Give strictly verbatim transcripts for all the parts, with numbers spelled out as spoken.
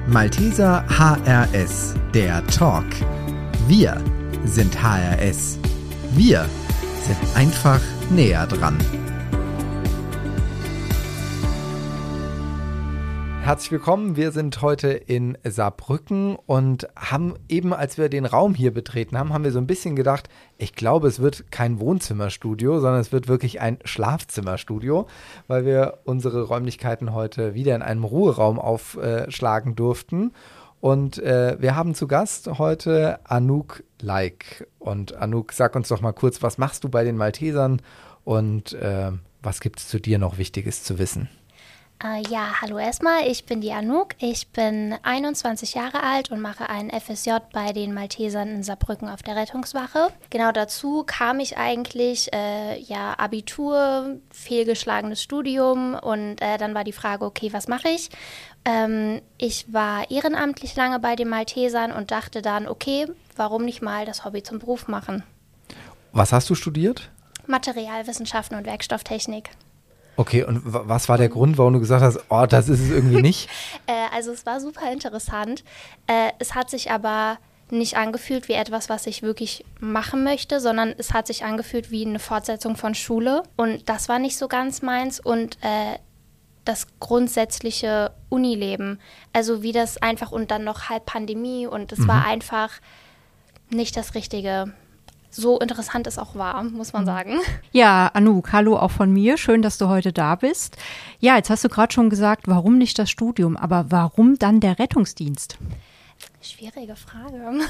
Malteser H R S, der Talk. Wir sind H R S. Wir sind einfach näher dran. Herzlich willkommen, wir sind heute in Saarbrücken und haben eben, als wir den Raum hier betreten haben, haben wir so ein bisschen gedacht, ich glaube, es wird kein Wohnzimmerstudio, sondern es wird wirklich ein Schlafzimmerstudio, weil wir unsere Räumlichkeiten heute wieder in einem Ruheraum aufschlagen durften. Und äh, wir haben zu Gast heute Anouk Laik. Und Anouk, sag uns doch mal kurz, was machst du bei den Maltesern und äh, was gibt es zu dir noch Wichtiges zu wissen? Uh, ja, hallo erstmal, ich bin die Anouk, ich bin einundzwanzig Jahre alt und mache einen F S J bei den Maltesern in Saarbrücken auf der Rettungswache. Genau dazu kam ich eigentlich, äh, ja, Abitur, fehlgeschlagenes Studium und äh, dann war die Frage, okay, was mache ich? Ähm, ich war ehrenamtlich lange bei den Maltesern und dachte dann, okay, warum nicht mal das Hobby zum Beruf machen? Was hast du studiert? Materialwissenschaften und Werkstofftechnik. Okay, und w- was war der Grund, warum du gesagt hast, oh, das ist es irgendwie nicht? äh, also es war super interessant. Äh, es hat sich aber nicht angefühlt wie etwas, was ich wirklich machen möchte, sondern es hat sich angefühlt wie eine Fortsetzung von Schule. Und das war nicht so ganz meins. Und äh, das grundsätzliche Unileben, also wie das einfach und dann noch halb Pandemie und es mhm. war einfach nicht das Richtige. So interessant es auch war, muss man sagen. Ja, Anouk, hallo auch von mir. Schön, dass du heute da bist. Ja, jetzt hast du gerade schon gesagt, warum nicht das Studium, aber warum dann der Rettungsdienst? Schwierige Frage.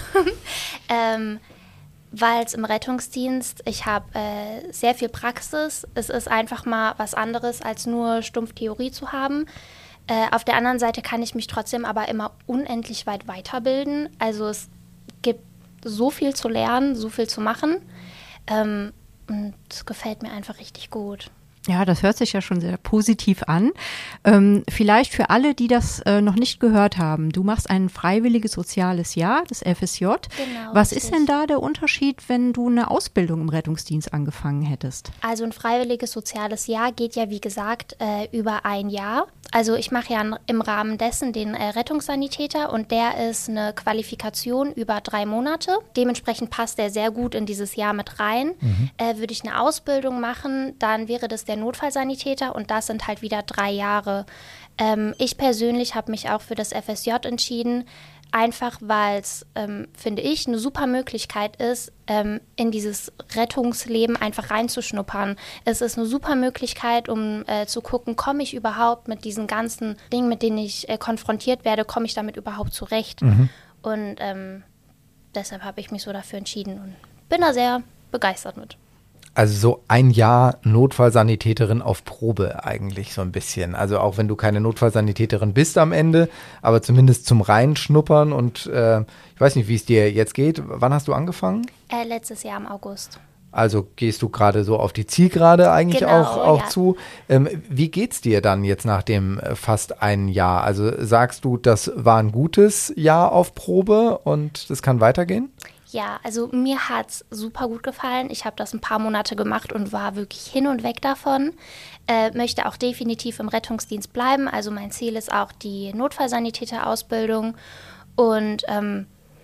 ähm, weil es im Rettungsdienst, ich habe äh, sehr viel Praxis. Es ist einfach mal was anderes, als nur stumpf Theorie zu haben. Äh, auf der anderen Seite kann ich mich trotzdem aber immer unendlich weit weiterbilden. Also es gibt so viel zu lernen, so viel zu machen. Ähm, und es gefällt mir einfach richtig gut. Ja, das hört sich ja schon sehr positiv an. Ähm, vielleicht für alle, die das äh, noch nicht gehört haben. Du machst ein freiwilliges soziales Jahr, das F S J. Genau, Was richtig. ist denn da der Unterschied, wenn du eine Ausbildung im Rettungsdienst angefangen hättest? Also ein freiwilliges soziales Jahr geht ja, wie gesagt, äh, über ein Jahr. Also ich mache ja im Rahmen dessen den äh, Rettungssanitäter und der ist eine Qualifikation über drei Monate. Dementsprechend passt der sehr gut in dieses Jahr mit rein. Mhm. Äh, würde ich eine Ausbildung machen, dann wäre das der Notfallsanitäter und das sind halt wieder drei Jahre. Ähm, ich persönlich habe mich auch für das F S J entschieden, einfach weil es, ähm, finde ich, eine super Möglichkeit ist, ähm, in dieses Rettungsleben einfach reinzuschnuppern. Es ist eine super Möglichkeit, um äh, zu gucken, komme ich überhaupt mit diesen ganzen Dingen, mit denen ich äh, konfrontiert werde, komme ich damit überhaupt zurecht? Mhm. Und ähm, deshalb habe ich mich so dafür entschieden und bin da sehr begeistert mit. Also so ein Jahr Notfallsanitäterin auf Probe eigentlich so ein bisschen. Also auch wenn du keine Notfallsanitäterin bist am Ende, aber zumindest zum Reinschnuppern und äh, ich weiß nicht, wie es dir jetzt geht. Wann hast du angefangen? Äh, letztes Jahr im August. Also gehst du gerade so auf die Zielgerade eigentlich genau, auch, auch ja. zu. Ähm, wie geht's dir dann jetzt nach dem äh, fast ein Jahr? Also sagst du, das war ein gutes Jahr auf Probe und das kann weitergehen? Ja, also mir hat es super gut gefallen. Ich habe das ein paar Monate gemacht und war wirklich hin und weg davon. Äh, möchte auch definitiv im Rettungsdienst bleiben. Also mein Ziel ist auch die Notfallsanitäterausbildung. Und ähm,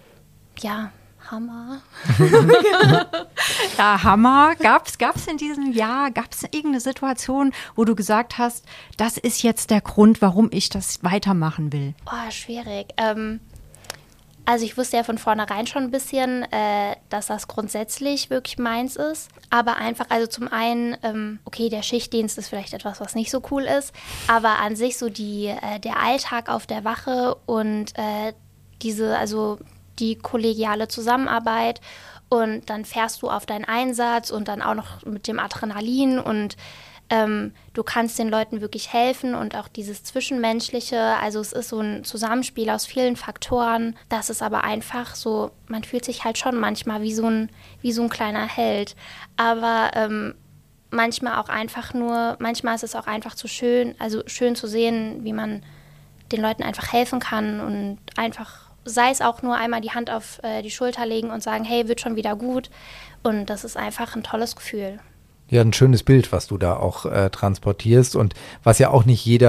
ja, Hammer. Ja, Hammer. Gab's, gab's in diesem Jahr, gab's irgendeine Situation, wo du gesagt hast, das ist jetzt der Grund, warum ich das weitermachen will? Oh, schwierig. Ähm, Also ich wusste ja von vornherein schon ein bisschen, äh, dass das grundsätzlich wirklich meins ist. Aber einfach, also zum einen, ähm, okay, der Schichtdienst ist vielleicht etwas, was nicht so cool ist. Aber an sich so die, äh, der Alltag auf der Wache und äh, diese, also die kollegiale Zusammenarbeit. Und dann fährst du auf deinen Einsatz und dann auch noch mit dem Adrenalin und Ähm, du kannst den Leuten wirklich helfen und auch dieses Zwischenmenschliche, also es ist so ein Zusammenspiel aus vielen Faktoren, das ist aber einfach so, man fühlt sich halt schon manchmal wie so ein, wie so ein kleiner Held, aber ähm, manchmal auch einfach nur, manchmal ist es auch einfach zu schön, also schön zu sehen, wie man den Leuten einfach helfen kann und einfach, sei es auch nur einmal die Hand auf äh, die Schulter legen und sagen, hey, wird schon wieder gut und das ist einfach ein tolles Gefühl. Ja, ein schönes Bild, was du da auch äh, transportierst und was ja auch nicht jeder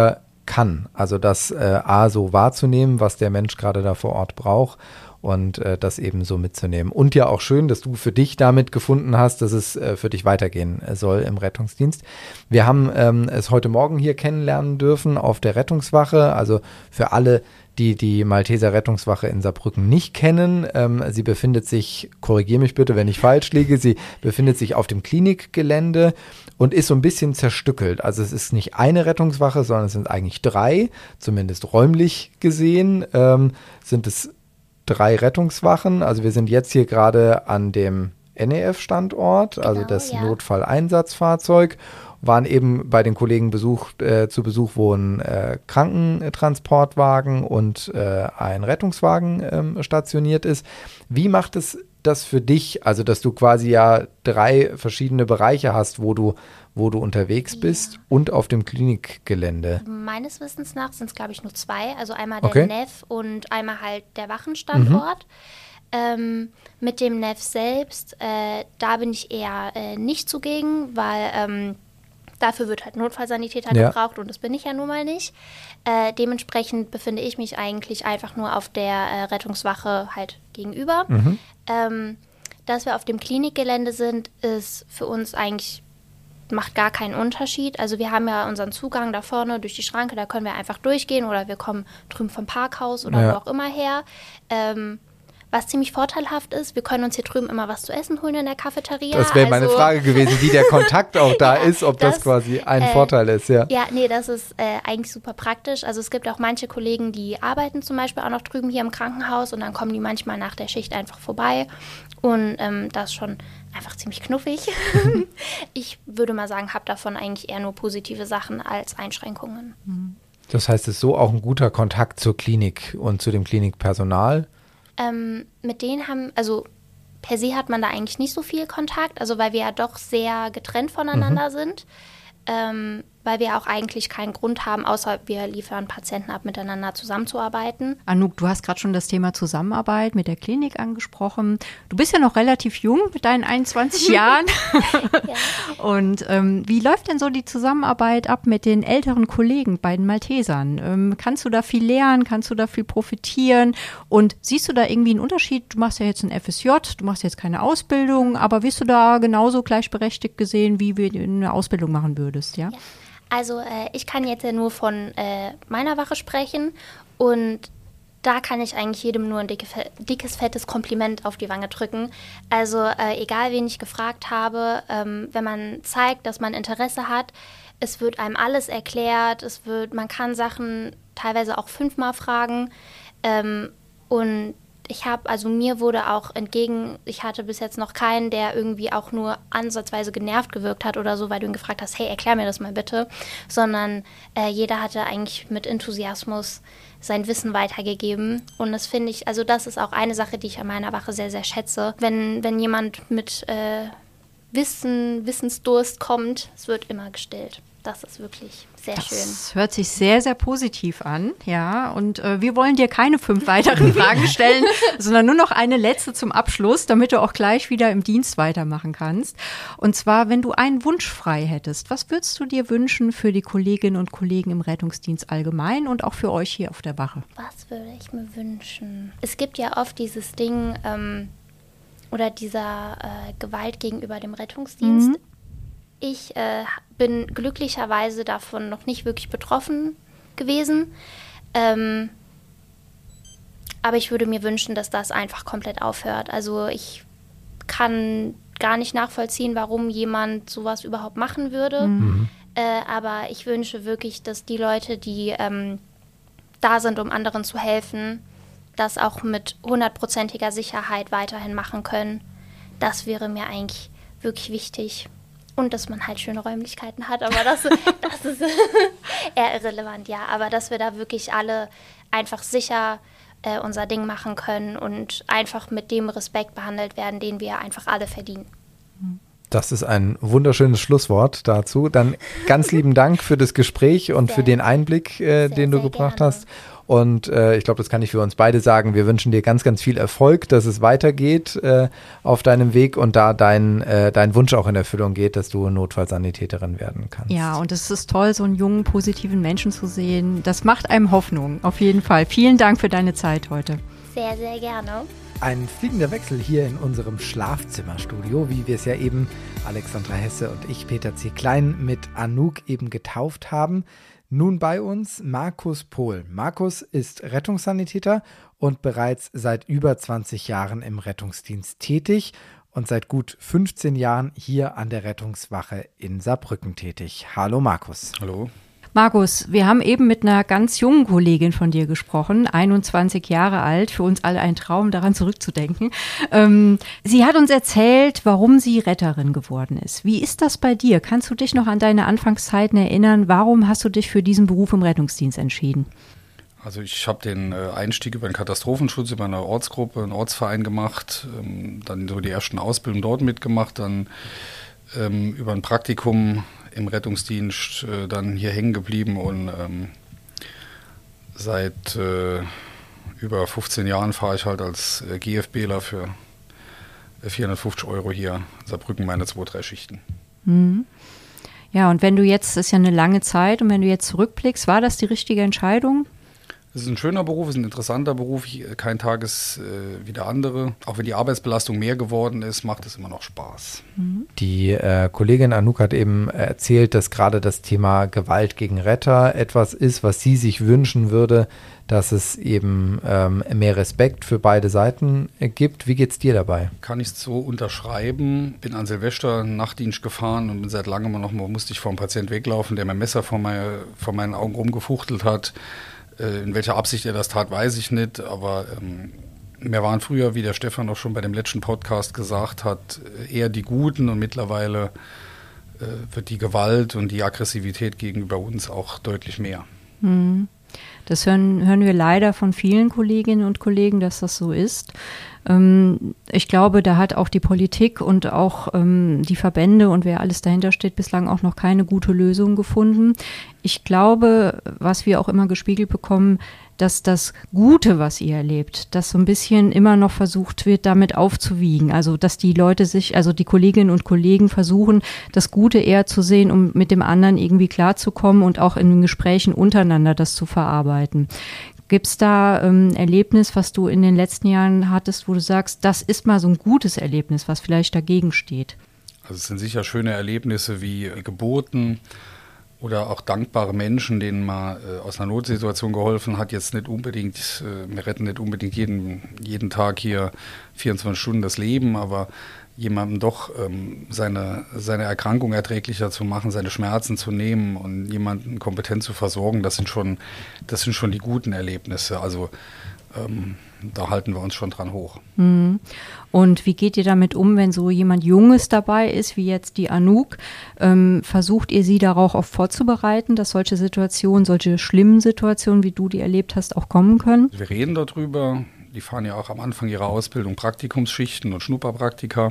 kann. Also das äh, A, so wahrzunehmen, was der Mensch gerade da vor Ort braucht und äh, das eben so mitzunehmen. Und ja auch schön, dass du für dich damit gefunden hast, dass es äh, für dich weitergehen soll im Rettungsdienst. Wir haben ähm, es heute Morgen hier kennenlernen dürfen auf der Rettungswache, also für alle, die die Malteser Rettungswache in Saarbrücken nicht kennen. Ähm, sie befindet sich, korrigiere mich bitte, wenn ich falsch liege, sie befindet sich auf dem Klinikgelände und ist so ein bisschen zerstückelt. Also es ist nicht eine Rettungswache, sondern es sind eigentlich drei, zumindest räumlich gesehen, ähm, sind es drei Rettungswachen. Also wir sind jetzt hier gerade an dem N E F-Standort, also Genau, das ja. Notfalleinsatzfahrzeug, waren eben bei den Kollegen Besuch, äh, zu Besuch, wo ein äh, Krankentransportwagen und äh, ein Rettungswagen ähm, stationiert ist. Wie macht es das für dich, also dass du quasi ja drei verschiedene Bereiche hast, wo du, wo du unterwegs Ja. bist und auf dem Klinikgelände? Meines Wissens nach sind es, glaube ich, nur zwei. Also einmal der Okay. N E F und einmal halt der Wachenstandort. Ähm, mit dem N E F selbst, äh, da bin ich eher äh, nicht zugegen, weil ähm, dafür wird halt Notfallsanitäter Ja. gebraucht und das bin ich ja nun mal nicht. Äh, dementsprechend befinde ich mich eigentlich einfach nur auf der äh, Rettungswache halt gegenüber. Mhm. Ähm, dass wir auf dem Klinikgelände sind, ist für uns eigentlich, macht gar keinen Unterschied. Also wir haben ja unseren Zugang da vorne durch die Schranke, da können wir einfach durchgehen oder wir kommen drüben vom Parkhaus oder Ja. wo auch immer her. Ähm, was ziemlich vorteilhaft ist, wir können uns hier drüben immer was zu essen holen in der Cafeteria. Das wäre meine Also- Frage gewesen, wie der Kontakt auch da Ja, ist, ob das, das, quasi ein äh, Vorteil ist, ja. Ja, nee, das ist äh, eigentlich super praktisch. Also es gibt auch manche Kollegen, die arbeiten zum Beispiel auch noch drüben hier im Krankenhaus und dann kommen die manchmal nach der Schicht einfach vorbei und ähm, das ist schon einfach ziemlich knuffig. Ich würde mal sagen, habe davon eigentlich eher nur positive Sachen als Einschränkungen. Das heißt, es ist so auch ein guter Kontakt zur Klinik und zu dem Klinikpersonal. Ähm, mit denen haben, also per se hat man da eigentlich nicht so viel Kontakt, also weil wir ja doch sehr getrennt voneinander sind, ähm, weil wir auch eigentlich keinen Grund haben, außer wir liefern Patienten ab, miteinander zusammenzuarbeiten. Anouk, du hast gerade schon das Thema Zusammenarbeit mit der Klinik angesprochen. Du bist ja noch relativ jung mit deinen einundzwanzig Jahren. Ja. Und ähm, wie läuft denn so die Zusammenarbeit ab mit den älteren Kollegen bei den Maltesern? Ähm, kannst du da viel lernen? Kannst du da viel profitieren? Und siehst du da irgendwie einen Unterschied? Du machst ja jetzt ein F S J, du machst jetzt keine Ausbildung, aber wirst du da genauso gleichberechtigt gesehen, wie du eine Ausbildung machen würdest, ja? Ja. Also äh, ich kann jetzt ja nur von äh, meiner Wache sprechen und da kann ich eigentlich jedem nur ein dicke, dickes, fettes Kompliment auf die Wange drücken. Also äh, egal, wen ich gefragt habe, ähm, wenn man zeigt, dass man Interesse hat, es wird einem alles erklärt, es wird, man kann Sachen teilweise auch fünfmal fragen ähm, und ich habe, also mir wurde auch entgegen, ich hatte bis jetzt noch keinen, der irgendwie auch nur ansatzweise genervt gewirkt hat oder so, weil du ihn gefragt hast, hey, erklär mir das mal bitte, sondern äh, jeder hatte eigentlich mit Enthusiasmus sein Wissen weitergegeben und das finde ich, also das ist auch eine Sache, die ich an meiner Wache sehr, sehr schätze. Wenn, wenn jemand mit äh, Wissen, Wissensdurst kommt, es wird immer gestillt. Das ist wirklich sehr schön. Das hört sich sehr, sehr positiv an, ja. Und äh, wir wollen dir keine fünf weiteren Fragen stellen, sondern nur noch eine letzte zum Abschluss, damit du auch gleich wieder im Dienst weitermachen kannst. Und zwar, wenn du einen Wunsch frei hättest, was würdest du dir wünschen für die Kolleginnen und Kollegen im Rettungsdienst allgemein und auch für euch hier auf der Wache? Was würde ich mir wünschen? Es gibt ja oft dieses Ding ähm, oder dieser äh, Gewalt gegenüber dem Rettungsdienst. Mhm. Ich äh, bin glücklicherweise davon noch nicht wirklich betroffen gewesen. Ähm, aber ich würde mir wünschen, dass das einfach komplett aufhört. Also ich kann gar nicht nachvollziehen, warum jemand sowas überhaupt machen würde. Mhm. Äh, aber ich wünsche wirklich, dass die Leute, die ähm, da sind, um anderen zu helfen, das auch mit hundertprozentiger Sicherheit weiterhin machen können. Das wäre mir eigentlich wirklich wichtig. Und dass man halt schöne Räumlichkeiten hat, aber das, das ist eher irrelevant, ja. Aber dass wir da wirklich alle einfach sicher äh, unser Ding machen können und einfach mit dem Respekt behandelt werden, den wir einfach alle verdienen. Das ist ein wunderschönes Schlusswort dazu. Dann ganz lieben Dank für das Gespräch und sehr, für den Einblick, äh, sehr, den du gebracht gerne. hast. Und äh, ich glaube, das kann ich für uns beide sagen. Wir wünschen dir ganz, ganz viel Erfolg, dass es weitergeht äh, auf deinem Weg und da dein, äh, dein Wunsch auch in Erfüllung geht, dass du Notfallsanitäterin werden kannst. Ja, und es ist toll, so einen jungen, positiven Menschen zu sehen. Das macht einem Hoffnung, auf jeden Fall. Vielen Dank für deine Zeit heute. Sehr, sehr gerne. Ein fliegender Wechsel hier in unserem Schlafzimmerstudio, wie wir es ja eben Alexandra Hesse und ich, Peter C. Klein, mit Anouk eben getauft haben. Nun bei uns Markus Pohl. Markus ist Rettungssanitäter und bereits seit über zwanzig Jahren im Rettungsdienst tätig und seit gut fünfzehn Jahren hier an der Rettungswache in Saarbrücken tätig. Hallo Markus. Hallo. Markus, wir haben eben mit einer ganz jungen Kollegin von dir gesprochen, einundzwanzig Jahre alt, für uns alle ein Traum, daran zurückzudenken. Ähm, sie hat uns erzählt, warum sie Retterin geworden ist. Wie ist das bei dir? Kannst du dich noch an deine Anfangszeiten erinnern? Warum hast du dich für diesen Beruf im Rettungsdienst entschieden? Also ich habe den Einstieg über den Katastrophenschutz, über eine Ortsgruppe, einen Ortsverein gemacht, ähm, dann so die ersten Ausbildungen dort mitgemacht, dann ähm, über ein Praktikum im Rettungsdienst äh, dann hier hängen geblieben und ähm, seit äh, über fünfzehn Jahren fahre ich halt als äh, GFBler für äh, vierhundertfünfzig Euro hier in Saarbrücken meine zwei, drei Schichten. Mhm. Ja, und wenn du jetzt, das ist ja eine lange Zeit, und wenn du jetzt zurückblickst, war das die richtige Entscheidung? Es ist ein schöner Beruf, es ist ein interessanter Beruf, kein Tag ist äh, wie der andere. Auch wenn die Arbeitsbelastung mehr geworden ist, macht es immer noch Spaß. Die äh, Kollegin Anouk hat eben erzählt, dass gerade das Thema Gewalt gegen Retter etwas ist, was sie sich wünschen würde, dass es eben ähm, mehr Respekt für beide Seiten gibt. Wie geht's dir dabei? Kann ich so unterschreiben. Bin an Silvester Nachtdienst gefahren und bin seit langem noch mal, musste ich vor einem Patienten weglaufen, der mein Messer vor, meine, vor meinen Augen rumgefuchtelt hat. In welcher Absicht er das tat, weiß ich nicht, aber ähm, wir waren früher, wie der Stefan auch schon bei dem letzten Podcast gesagt hat, eher die Guten und mittlerweile äh, wird die Gewalt und die Aggressivität gegenüber uns auch deutlich mehr. Mhm. Das hören, hören wir leider von vielen Kolleginnen und Kollegen, dass das so ist. Ähm, ich glaube, da hat auch die Politik und auch ähm, die Verbände und wer alles dahinter steht, bislang auch noch keine gute Lösung gefunden. Ich glaube, was wir auch immer gespiegelt bekommen, dass das Gute, was ihr erlebt, das so ein bisschen immer noch versucht wird, damit aufzuwiegen. Also, dass die Leute sich, also die Kolleginnen und Kollegen versuchen, das Gute eher zu sehen, um mit dem anderen irgendwie klarzukommen und auch in den Gesprächen untereinander das zu verarbeiten. Gibt es da ähm, ein Erlebnis, was du in den letzten Jahren hattest, wo du sagst, das ist mal so ein gutes Erlebnis, was vielleicht dagegen steht? Also es sind sicher schöne Erlebnisse wie Geburten oder auch dankbare Menschen, denen man äh, aus einer Notsituation geholfen hat. Jetzt nicht unbedingt, äh, wir retten nicht unbedingt jeden, jeden Tag hier vierundzwanzig Stunden das Leben, aber jemandem doch ähm, seine, seine Erkrankung erträglicher zu machen, seine Schmerzen zu nehmen und jemanden kompetent zu versorgen, das sind schon, das sind schon die guten Erlebnisse. Also ähm, da halten wir uns schon dran hoch. Mhm. Und wie geht ihr damit um, wenn so jemand Junges dabei ist, wie jetzt die Anouk? Ähm, versucht ihr sie darauf auch vorzubereiten, dass solche Situationen, solche schlimmen Situationen, wie du die erlebt hast, auch kommen können? Wir reden darüber. Die fahren ja auch am Anfang ihrer Ausbildung Praktikumsschichten und Schnupperpraktika.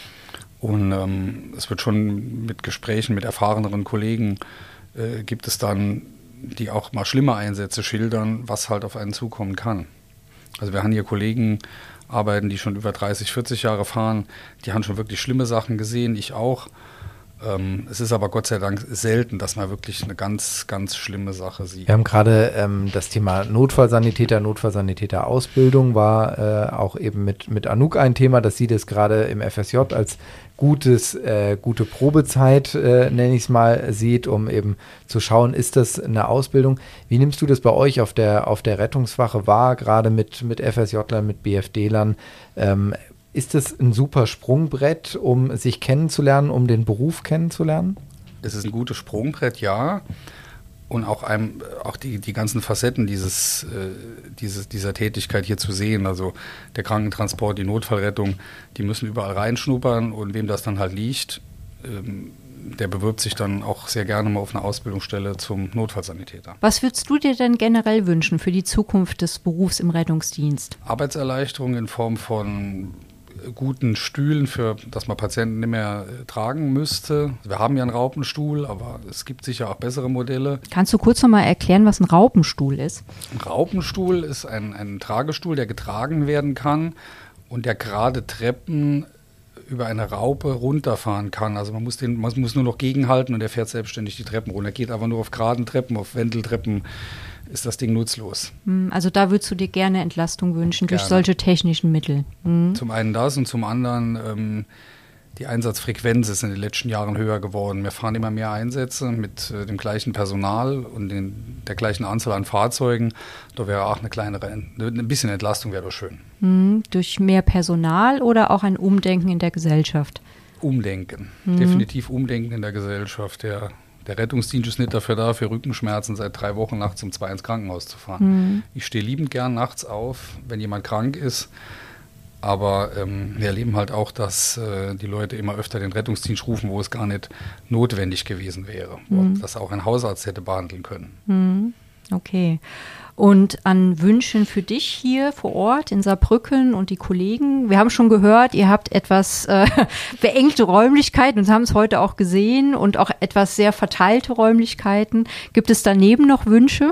Und ähm, es wird schon mit Gesprächen mit erfahreneren Kollegen, äh, gibt es dann, die auch mal schlimme Einsätze schildern, was halt auf einen zukommen kann. Also wir haben hier Kollegen arbeiten, die schon über dreißig, vierzig Jahre fahren, die haben schon wirklich schlimme Sachen gesehen, ich auch. Ähm, es ist aber Gott sei Dank selten, dass man wirklich eine ganz, ganz schlimme Sache sieht. Wir haben gerade ähm, das Thema Notfallsanitäter, Notfallsanitäter-Ausbildung war äh, auch eben mit, mit Anouk ein Thema, dass sie das gerade im F S J als gutes, äh, gute Probezeit, äh, nenne ich es mal, sieht, um eben zu schauen, ist das eine Ausbildung? Wie nimmst du das bei euch auf der, auf der Rettungswache wahr, gerade mit, mit F S J-Lern, mit B F D-Lern? Ähm, Ist das ein super Sprungbrett, um sich kennenzulernen, um den Beruf kennenzulernen? Es ist ein gutes Sprungbrett, ja. Und auch, einem, auch die, die ganzen Facetten dieses, äh, dieses, dieser Tätigkeit hier zu sehen. Also der Krankentransport, die Notfallrettung, die müssen überall reinschnuppern. Und wem das dann halt liegt, ähm, der bewirbt sich dann auch sehr gerne mal auf eine Ausbildungsstelle zum Notfallsanitäter. Was würdest du dir denn generell wünschen für die Zukunft des Berufs im Rettungsdienst? Arbeitserleichterung in Form von guten Stühlen, für dass man Patienten nicht mehr äh, tragen müsste. Wir haben ja einen Raupenstuhl, aber es gibt sicher auch bessere Modelle. Kannst du kurz noch mal erklären, was ein Raupenstuhl ist? Ein Raupenstuhl ist ein, ein Tragestuhl, der getragen werden kann und der gerade Treppen über eine Raupe runterfahren kann. Also man muss, den, man muss nur noch gegenhalten und der fährt selbstständig die Treppen runter. Er geht aber nur auf geraden Treppen, auf Wendeltreppen ist das Ding nutzlos. Also da würdest du dir gerne Entlastung wünschen durch Gerne. solche technischen Mittel. Mhm. Zum einen das und zum anderen ähm, die Einsatzfrequenz ist in den letzten Jahren höher geworden. Wir fahren immer mehr Einsätze mit äh, dem gleichen Personal und den, der gleichen Anzahl an Fahrzeugen. Da wäre auch eine kleinere, ein bisschen Entlastung wäre doch schön. Mhm. Durch mehr Personal oder auch ein Umdenken in der Gesellschaft? Umdenken, Mhm. definitiv Umdenken in der Gesellschaft. Der, der Rettungsdienst ist nicht dafür da, für Rückenschmerzen seit drei Wochen nachts um zwei ins Krankenhaus zu fahren. Mhm. Ich stehe liebend gern nachts auf, wenn jemand krank ist. Aber ähm, wir erleben halt auch, dass äh, die Leute immer öfter den Rettungsdienst rufen, wo es gar nicht notwendig gewesen wäre, wo Mhm. das auch ein Hausarzt hätte behandeln können. Mhm. Okay. Und an Wünschen für dich hier vor Ort in Saarbrücken und die Kollegen? Wir haben schon gehört, ihr habt etwas äh, beengte Räumlichkeiten und haben es heute auch gesehen und auch etwas sehr verteilte Räumlichkeiten. Gibt es daneben noch Wünsche?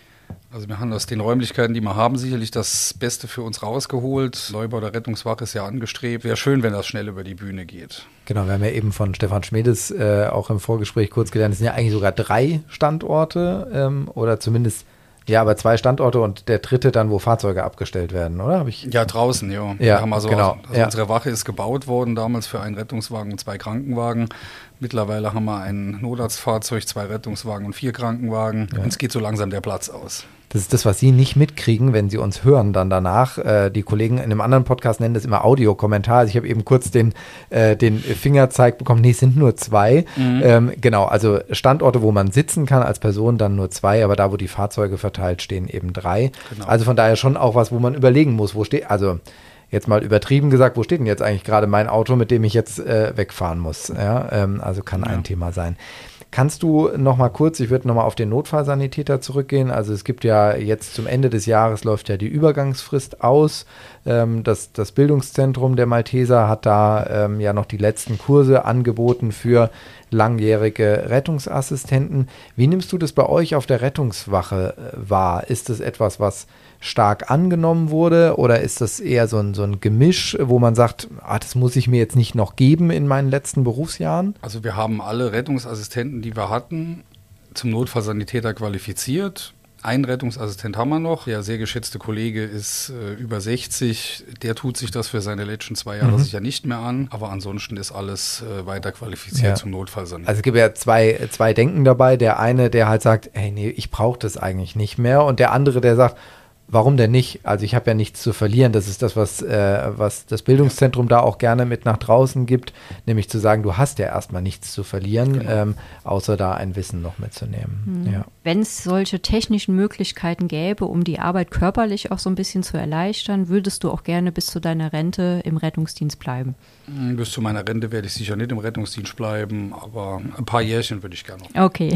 Also wir haben aus den Räumlichkeiten, die wir haben, sicherlich das Beste für uns rausgeholt. Neubau der Rettungswache ist ja angestrebt. Wäre schön, wenn das schnell über die Bühne geht. Genau, wir haben ja eben von Stefan Schmedes äh, auch im Vorgespräch kurz gelernt, es sind ja eigentlich sogar drei Standorte ähm, oder zumindest, ja, aber zwei Standorte und der dritte dann, wo Fahrzeuge abgestellt werden, oder? Hab ich Ja, draußen, ja. Ja, wir haben also, genau, also ja. unsere Wache ist gebaut worden damals für einen Rettungswagen und zwei Krankenwagen. Mittlerweile haben wir ein Notarztfahrzeug, zwei Rettungswagen und vier Krankenwagen. Ja. Uns geht so langsam der Platz aus. Das ist das, was Sie nicht mitkriegen, wenn Sie uns hören dann danach. Äh, die Kollegen in einem anderen Podcast nennen das immer Audiokommentar. Also ich habe eben kurz den, äh, den Fingerzeig bekommen. Nee, es sind nur zwei. Mhm. Ähm, genau, also Standorte, wo man sitzen kann als Person, dann nur zwei. Aber da, wo die Fahrzeuge verteilt stehen, eben drei. Genau. Also von daher schon auch was, wo man überlegen muss, wo steht, also jetzt mal übertrieben gesagt, wo steht denn jetzt eigentlich gerade mein Auto, mit dem ich jetzt äh, wegfahren muss? Ja, ähm, also kann Ja. ein Thema sein. Kannst du noch mal kurz, ich würde noch mal auf den Notfallsanitäter zurückgehen. Also es gibt ja jetzt zum Ende des Jahres läuft ja die Übergangsfrist aus. Ähm, das, das Bildungszentrum der Malteser hat da ähm, ja noch die letzten Kurse angeboten für langjährige Rettungsassistenten. Wie nimmst du das bei euch auf der Rettungswache äh, wahr? Ist das etwas, was stark angenommen wurde oder ist das eher so ein, so ein Gemisch, wo man sagt, ah, das muss ich mir jetzt nicht noch geben in meinen letzten Berufsjahren? Also wir haben alle Rettungsassistenten, die wir hatten, zum Notfallsanitäter qualifiziert. Einen Rettungsassistent haben wir noch. Der sehr geschätzte Kollege ist äh, über sechzig. Der tut sich das für seine letzten zwei Jahre Mhm. sicher nicht mehr an. Aber ansonsten ist alles äh, weiter qualifiziert Ja. zum Notfallsanitäter. Also es gibt ja zwei, zwei Denken dabei. Der eine, der halt sagt, hey, nee, ich brauche das eigentlich nicht mehr. Und der andere, der sagt, warum denn nicht? Also ich habe ja nichts zu verlieren. Das ist das, was, äh, was das Bildungszentrum da auch gerne mit nach draußen gibt, nämlich zu sagen, du hast ja erstmal nichts zu verlieren, Genau. ähm, außer da ein Wissen noch mitzunehmen. Mhm. Ja. Wenn es solche technischen Möglichkeiten gäbe, um die Arbeit körperlich auch so ein bisschen zu erleichtern, würdest du auch gerne bis zu deiner Rente im Rettungsdienst bleiben? Bis zu meiner Rente werde ich sicher nicht im Rettungsdienst bleiben, aber ein paar Jährchen würde ich gerne noch. Okay.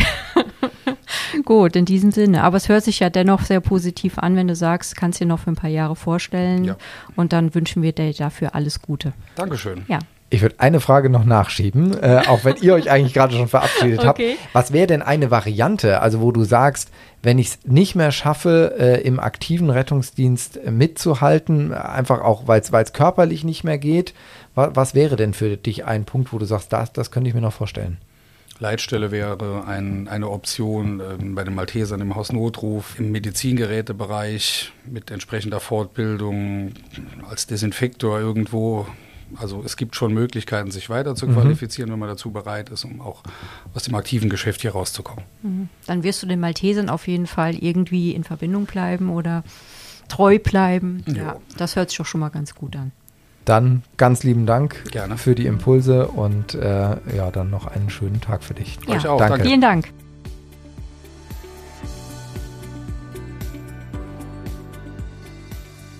Gut, in diesem Sinne. Aber es hört sich ja dennoch sehr positiv an, wenn du sagst, kannst dir noch für ein paar Jahre vorstellen. Ja. Und dann wünschen wir dir dafür alles Gute. Dankeschön. Ja. Ich würde eine Frage noch nachschieben, äh, auch wenn ihr euch eigentlich gerade schon verabschiedet habt. Okay. Was wäre denn eine Variante, also wo du sagst, wenn ich es nicht mehr schaffe, äh, im aktiven Rettungsdienst äh, mitzuhalten, einfach auch, weil es körperlich nicht mehr geht, wa was wäre denn für dich ein Punkt, wo du sagst, das, das könnte ich mir noch vorstellen? Leitstelle wäre ein, eine Option ähm, bei den Maltesern im Hausnotruf, im Medizingerätebereich mit entsprechender Fortbildung als Desinfektor irgendwo. Also es gibt schon Möglichkeiten, sich weiter zu qualifizieren, mhm. wenn man dazu bereit ist, um auch aus dem aktiven Geschäft hier rauszukommen. Mhm. Dann wirst du den Maltesern auf jeden Fall irgendwie in Verbindung bleiben oder treu bleiben. Ja. Ja, das hört sich doch schon mal ganz gut an. Dann ganz lieben Dank Gerne. für die Impulse und äh, ja, dann noch einen schönen Tag für dich. Euch Ja, auch. danke. Danke. Vielen Dank.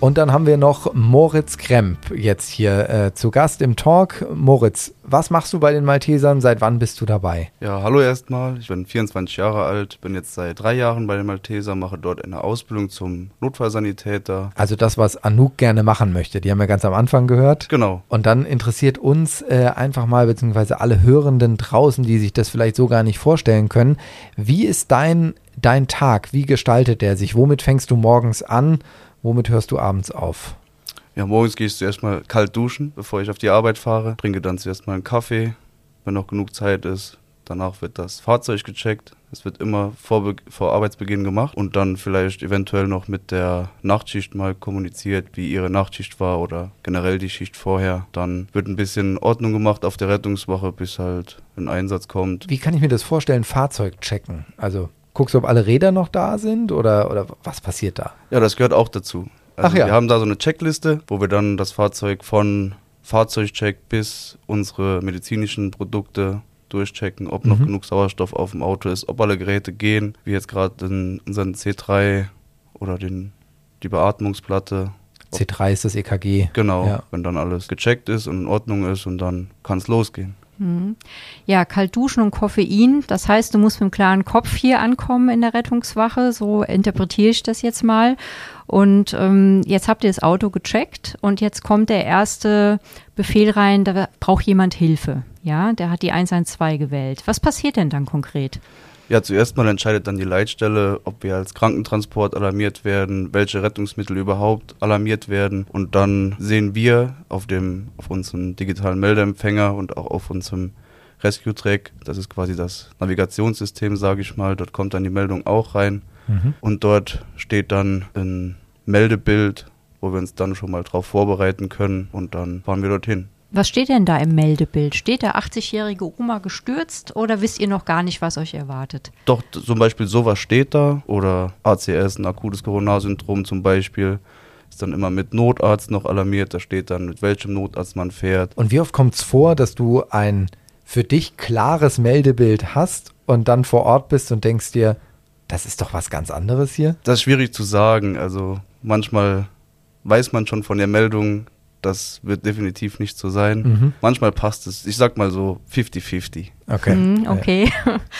Und dann haben wir noch Moritz Kremp jetzt hier äh, zu Gast im Talk. Moritz, was machst du bei den Maltesern? Seit wann bist du dabei? Ja, hallo erstmal. Ich bin vierundzwanzig Jahre alt, bin jetzt seit drei Jahren bei den Maltesern, mache dort eine Ausbildung zum Notfallsanitäter. Also das, was Anouk gerne machen möchte. Die haben wir ganz am Anfang gehört. Genau. Und dann interessiert uns äh, einfach mal, beziehungsweise alle Hörenden draußen, die sich das vielleicht so gar nicht vorstellen können, wie ist dein, dein Tag? Wie gestaltet der sich? Womit fängst du morgens an? Womit hörst du abends auf? Ja, morgens gehe ich zuerst mal kalt duschen, bevor ich auf die Arbeit fahre. Trinke dann zuerst mal einen Kaffee, wenn noch genug Zeit ist. Danach wird das Fahrzeug gecheckt. Es wird immer vor, Be- vor Arbeitsbeginn gemacht und dann vielleicht eventuell noch mit der Nachtschicht mal kommuniziert, wie ihre Nachtschicht war oder generell die Schicht vorher. Dann wird ein bisschen Ordnung gemacht auf der Rettungswache, bis halt ein Einsatz kommt. Wie kann ich mir das vorstellen, Fahrzeug checken? Also guckst du, ob alle Räder noch da sind oder, oder was passiert da? Ja, das gehört auch dazu. Also Ach ja. Wir haben da so eine Checkliste, wo wir dann das Fahrzeug von Fahrzeugcheck bis unsere medizinischen Produkte durchchecken, ob noch Mhm. genug Sauerstoff auf dem Auto ist, ob alle Geräte gehen, wie jetzt gerade in unseren C drei oder den, die Beatmungsplatte. C drei ist das E K G. Genau, Ja. wenn dann alles gecheckt ist und in Ordnung ist und dann kann es losgehen. Ja, kalt duschen und Koffein. Das heißt, du musst mit einem klaren Kopf hier ankommen in der Rettungswache. So interpretiere ich das jetzt mal. Und ähm, jetzt habt ihr das Auto gecheckt und jetzt kommt der erste Befehl rein, da braucht jemand Hilfe. Ja, der hat die eins eins zwei gewählt. Was passiert denn dann konkret? Ja, zuerst mal entscheidet dann die Leitstelle, ob wir als Krankentransport alarmiert werden, welche Rettungsmittel überhaupt alarmiert werden. Und dann sehen wir auf dem, auf unserem digitalen Meldeempfänger und auch auf unserem Rescue Track, das ist quasi das Navigationssystem, sage ich mal, dort kommt dann die Meldung auch rein. Mhm. Und dort steht dann ein Meldebild, wo wir uns dann schon mal drauf vorbereiten können und dann fahren wir dorthin. Was steht denn da im Meldebild? Steht der achtzigjährige Oma gestürzt oder wisst ihr noch gar nicht, was euch erwartet? Doch, t- zum Beispiel sowas steht da oder A C S, ein akutes Coronarsyndrom zum Beispiel, ist dann immer mit Notarzt noch alarmiert, da steht dann, mit welchem Notarzt man fährt. Und wie oft kommt es vor, dass du ein für dich klares Meldebild hast und dann vor Ort bist und denkst dir, das ist doch was ganz anderes hier? Das ist schwierig zu sagen, also manchmal weiß man schon von der Meldung, das wird definitiv nicht so sein. Mhm. Manchmal passt es, ich sag mal so fifty fifty. Okay. Hm, okay.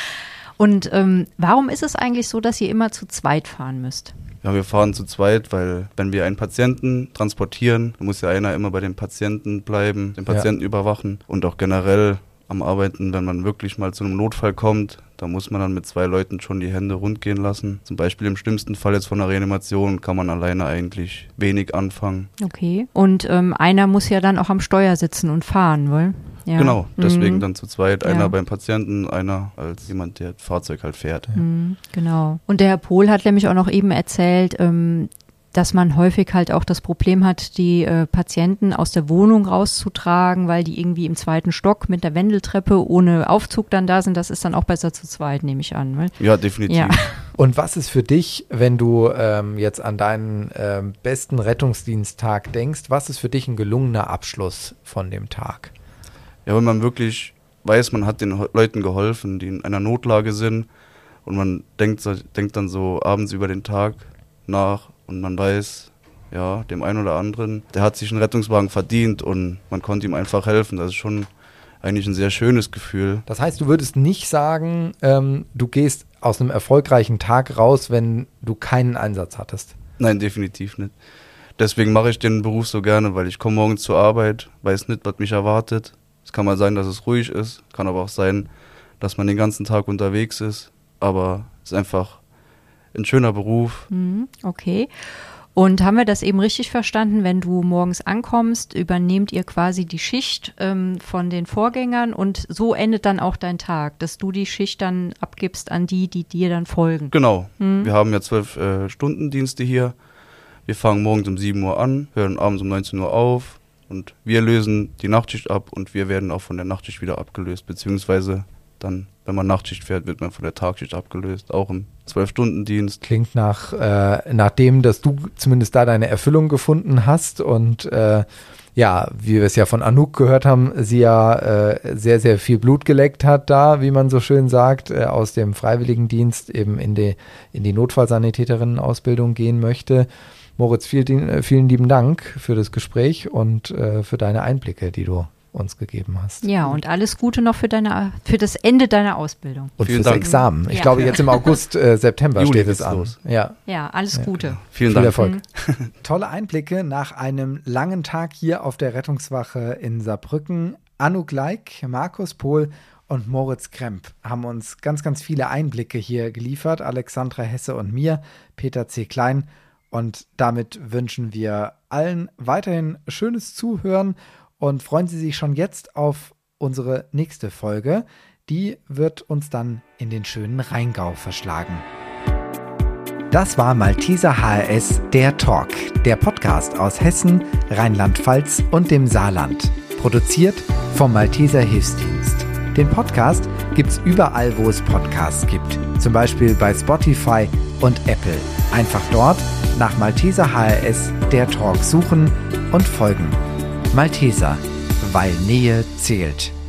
Und ähm, warum ist es eigentlich so, dass ihr immer zu zweit fahren müsst? Ja, wir fahren zu zweit, weil wenn wir einen Patienten transportieren, muss ja einer immer bei dem Patienten bleiben, den Patienten Ja. überwachen und auch generell am Arbeiten, wenn man wirklich mal zu einem Notfall kommt, da muss man dann mit zwei Leuten schon die Hände rund gehen lassen. Zum Beispiel im schlimmsten Fall jetzt von einer Reanimation kann man alleine eigentlich wenig anfangen. Okay. Und ähm, einer muss ja dann auch am Steuer sitzen und fahren, wohl? Ja. Genau, deswegen Mhm. dann zu zweit, einer Ja. beim Patienten, einer als jemand, der das Fahrzeug halt fährt. Mhm, genau. Und der Herr Pohl hat nämlich auch noch eben erzählt, ähm, dass man häufig halt auch das Problem hat, die äh, Patienten aus der Wohnung rauszutragen, weil die irgendwie im zweiten Stock mit der Wendeltreppe ohne Aufzug dann da sind. Das ist dann auch besser zu zweit, nehme ich an. Weil, Ja, definitiv. ja. Und was ist für dich, wenn du ähm, jetzt an deinen ähm, besten Rettungsdiensttag denkst, was ist für dich ein gelungener Abschluss von dem Tag? Ja, wenn man wirklich weiß, man hat den Ho- Leuten geholfen, die in einer Notlage sind und man denkt, so- denkt dann so abends über den Tag nach und man weiß, ja, dem einen oder anderen, der hat sich einen Rettungswagen verdient und man konnte ihm einfach helfen. Das ist schon eigentlich ein sehr schönes Gefühl. Das heißt, du würdest nicht sagen, ähm, du gehst aus einem erfolgreichen Tag raus, wenn du keinen Einsatz hattest. Nein, definitiv nicht. Deswegen mache ich den Beruf so gerne, weil ich komme morgens zur Arbeit, weiß nicht, was mich erwartet. Es kann mal sein, dass es ruhig ist, kann aber auch sein, dass man den ganzen Tag unterwegs ist. Aber es ist einfach ein schöner Beruf. Mhm, okay. Und haben wir das eben richtig verstanden, wenn du morgens ankommst, übernehmt ihr quasi die Schicht ähm, von den Vorgängern und so endet dann auch dein Tag, dass du die Schicht dann abgibst an die, die dir dann folgen. Genau. Wir haben ja zwölf äh, Stundendienste hier. Wir fangen morgens um sieben Uhr an, hören abends um neunzehn Uhr auf und wir lösen die Nachtschicht ab und wir werden auch von der Nachtschicht wieder abgelöst, beziehungsweise dann, wenn man Nachtschicht fährt, wird man von der Tagschicht abgelöst, auch im zwölf-Stunden-Dienst. Klingt nach, äh, nach dem, dass du zumindest da deine Erfüllung gefunden hast und äh, ja, wie wir es ja von Anouk gehört haben, sie ja äh, sehr, sehr viel Blut geleckt hat da, wie man so schön sagt, äh, aus dem Freiwilligendienst eben in die, in die Notfallsanitäterinnen-Ausbildung gehen möchte. Moritz, vielen, vielen lieben Dank für das Gespräch und äh, für deine Einblicke, die du uns gegeben hast. Ja, und alles Gute noch für deine, für das Ende deiner Ausbildung. Und Vielen fürs Dank. Examen. Ich Ja. glaube, jetzt im August, äh, September Juli steht es geht's an. los. Ja. Ja, alles Gute. Vielen Viel Dank. Erfolg. Tolle Einblicke nach einem langen Tag hier auf der Rettungswache in Saarbrücken. Anouk Leik, Markus Pohl und Moritz Kremp haben uns ganz, ganz viele Einblicke hier geliefert. Alexandra Hesse und mir, Peter C. Klein. Und damit wünschen wir allen weiterhin schönes Zuhören und freuen Sie sich schon jetzt auf unsere nächste Folge. Die wird uns dann in den schönen Rheingau verschlagen. Das war Malteser H R S, der Talk, der Podcast aus Hessen, Rheinland-Pfalz und dem Saarland. Produziert vom Malteser Hilfsdienst. Den Podcast gibt's überall, wo es Podcasts gibt. Zum Beispiel bei Spotify und Apple. Einfach dort nach Malteser H R S, der Talk suchen und folgen. Malteser, weil Nähe zählt.